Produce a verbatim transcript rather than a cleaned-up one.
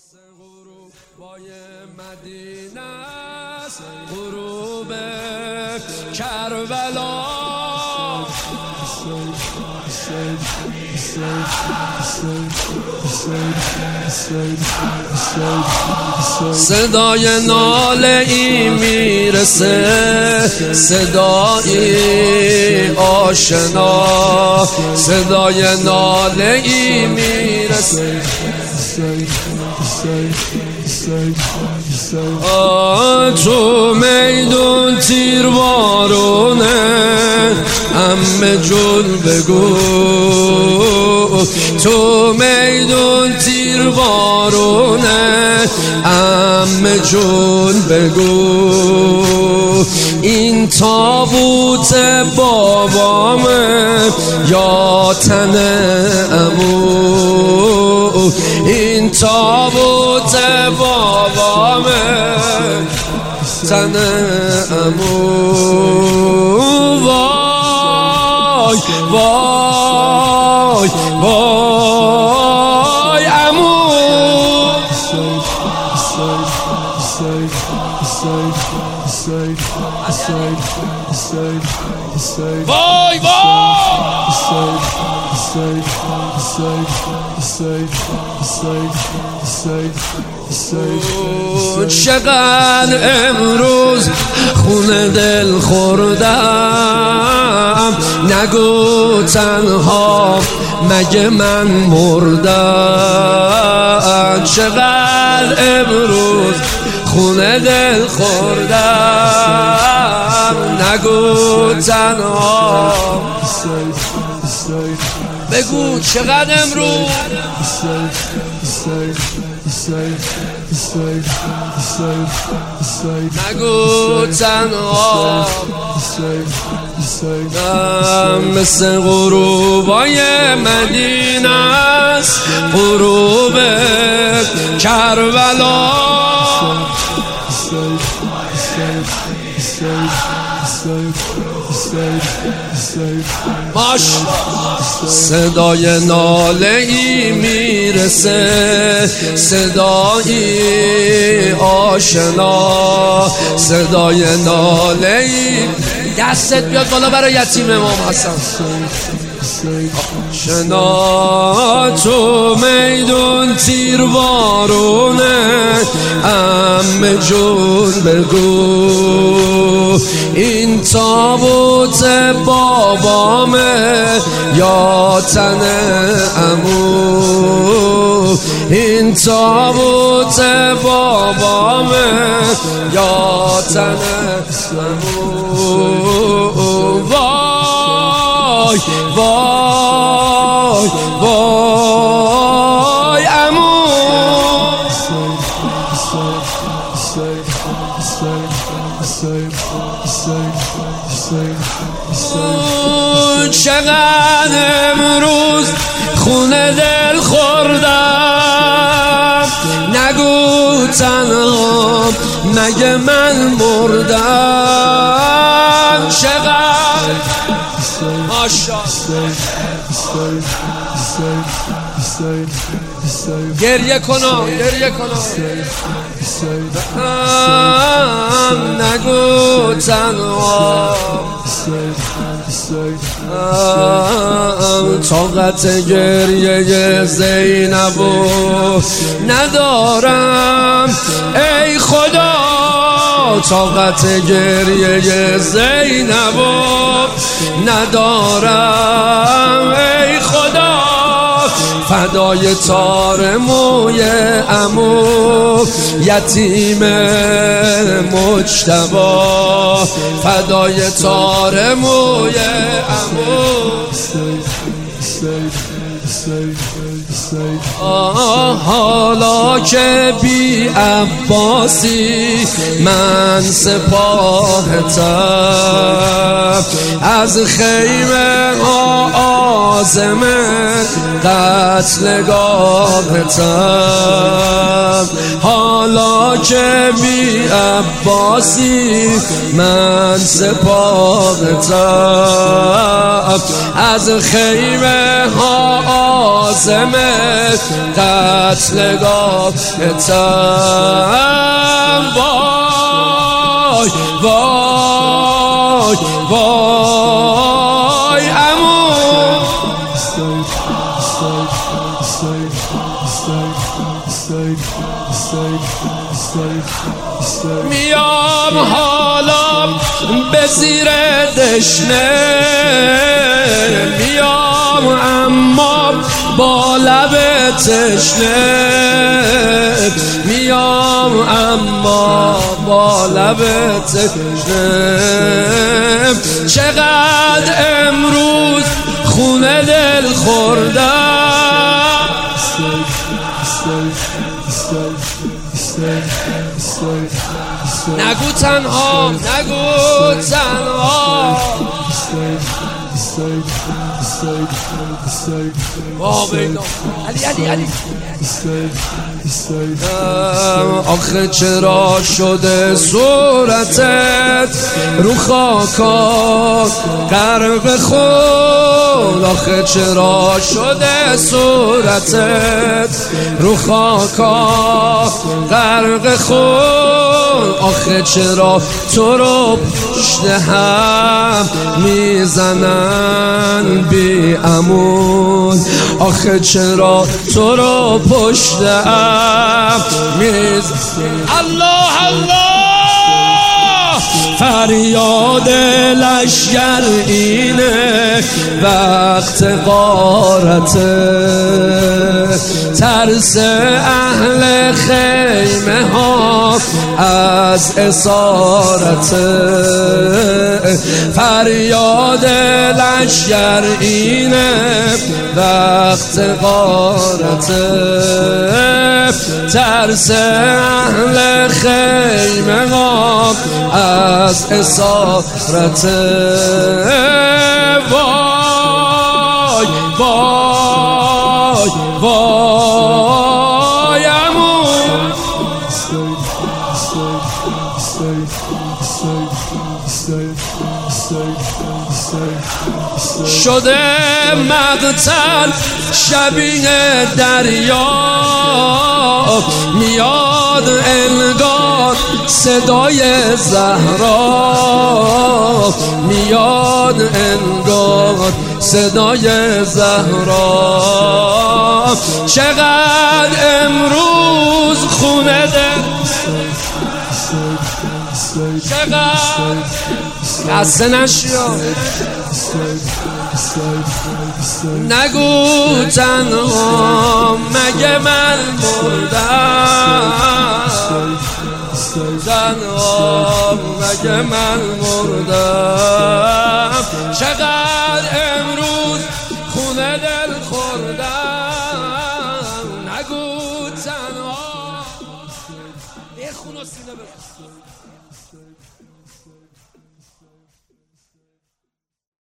غروب بای مدینه است، غروب کربلا. صدای ناله ای میرسه، صدایی آشنا، صدای ناله ای میرسه. تو میدون تیر بارونه، عمه جون بگو. تو میدون تیر بارونه، عمه جون بگو. این تابوت بابامه یا تن عمو، این تابوت بابامه تن عمو. وای وای وای عمو. وای وای چقدر امروز خونه دل خوردم، نگو تنها مگه من مردم. چقدر امروز خونه دل خوردم، نگو تنها. بگو چقدر امروز نگو تنها. مثل غروبای مدینه است، غروب کربلا. باش صدای ناله ای میرسه، صدایی آشنا، صدای ناله ای. دستت بیاد بالا برای یتیم امام حسن. شنا تو میدون تیر بارونه، عمه جون بگو. این تابوت بابامه یا تن عمو، این تابوت بابامه یا تن عمو. وای وای وای عمو. چقدر امروز خونه دل خوردم، نگو تنها مگه من مردم. چقدر ماشاءالله گریه کنم گریه کنم. نگو تنها طاقت گریه زینبو ندارم ای خدا، طاقت گریه زینبو ندارم ای خدا. فدای تار موی عمو یتیم مجتبی، فدای تار موی عمو. حالا که بی عباسی من سپاهتم، از خیمه آزم قتلگاهتم. حالا که بی عباسی من سپاهتم، از خیمه آزم قتلگاه تم. وای وای وای عمو میام حالا به زیر دشنه، میام اما با لب تشنه، میام اما با لب تشنه. چقدر امروز خونه دل خوردم، نگو تنها نگو تنها. علی علی علی آخه چرا شده صورتت رو خاکا غرق خود؟ آخه چرا شده صورتت رو خاکا غرق خود؟ آخه چرا تو رو پشت هم میزنن بی امون؟ آخه چرا تو رو پشت هم میزنن؟ الله الله فریاد لشگر اینه وقت غارته، ترس اهل خیمه ها از اسارته. فریاد لشگر اینه وقت غارته، ترس اهل خیمه ها از اسارته. وای وای وای عمو شده مقتل شبیه دریا، میاد انگار صدای زهرا، میاد انگار صدای زهرا. چقدر امروز خونه دل، چقدر قصه نشیا، نگو تنها مگه من مردم، تنها مگه من مردم. چقدر امروز خونه دل خوردم، نگو تنها. یه خون و سینه بزن.